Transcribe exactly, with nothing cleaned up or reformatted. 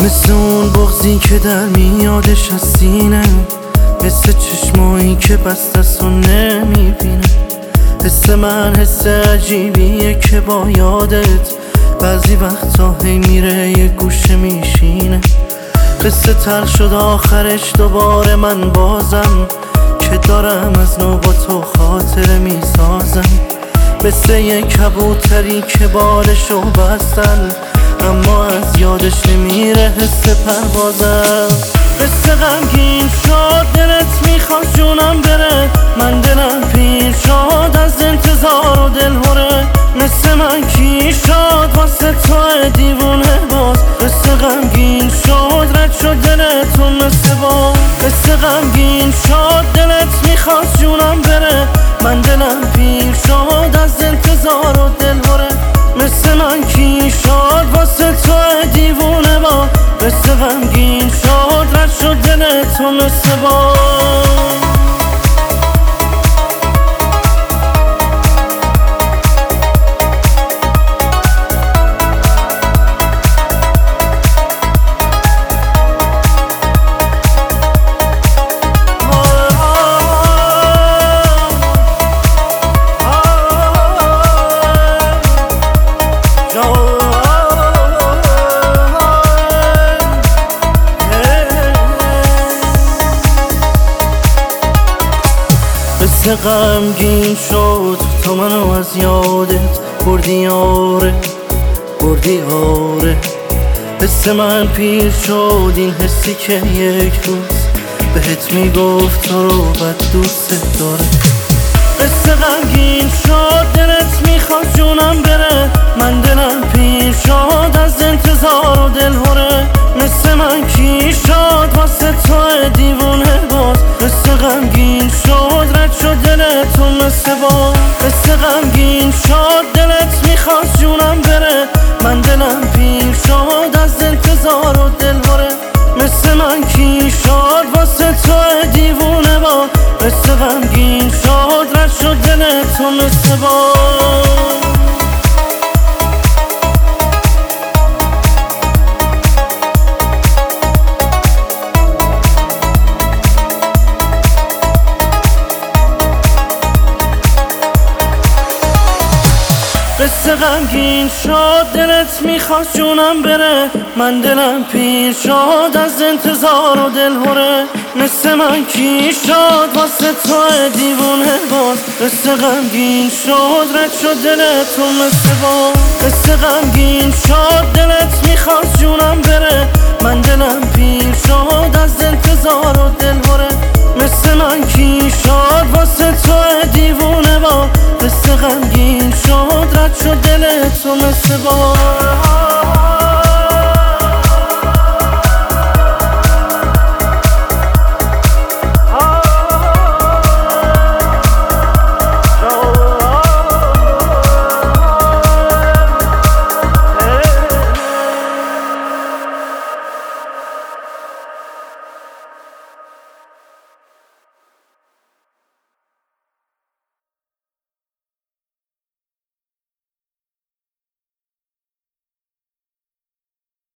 مثل اون بغضی که در میادش از سینه، مثل چشمایی که بست است و نمیبینه. حس من حس عجیبیه که با یادت بعضی وقتا هی میره یه گوشه میشینه. قصه تلخ شد آخرش دوباره من بازم، که دارم از نو با تو خاطره میسازم. مثل یه کبوتری که بالشو بستن، اما از یادش نمیره حس پروازم. قصه غمگین شد دلت میخواد جونم بره، من دلم پیر شد از انتظار و دلهوره. مثل من کی شد واسه تو دیوونه باز، قصه غمگین شد رد شد دلتون مثل باز. قصه غمگین شد دلت میخواد جونم بره، من دلم پیر شد از انتظار و دلهوره. مثل من کی شد واسه تو دیوونه با، قصه غمگین شد رد شد دلتو مثل با. قصه غمگین شد تو منو از یادت بردی آره بردی آره. حس من پیر شد این حسی که یک روز بهت میگفت تو رو بد دوست داره. قصه غمگین شد دلت میخواد جونم بره، من دلم پیر شد از انتظار و دلهوره. مثل من کی شد واسه تو دیوونه باز، قصه غمگین شد رد شد دلتون مثل باز. قصه غمگین شد دلت میخواد جونم بره، من دلم پیر شد از انتظار و دلهوره. مثل من کی شد واسه تو دیوونه با، قصه غمگین شد رد شد دلتون مثل باز. قصه غمگین شد دلت میخواست جونم بره، من دلم پیر شد از انتظار و دلهوره. مثل من کی شد واسه تو دیوونه باز، قصه غمگین شد رد شد دلتون مثل باز. قصه غمگین شد دلت میخواست جونم بره، من دلم پیر شد از انتظار و دلهوره. مثل من کی شد واسه تو دیوونه با، قصه غمگین شد رد شد دلتو مثل باز.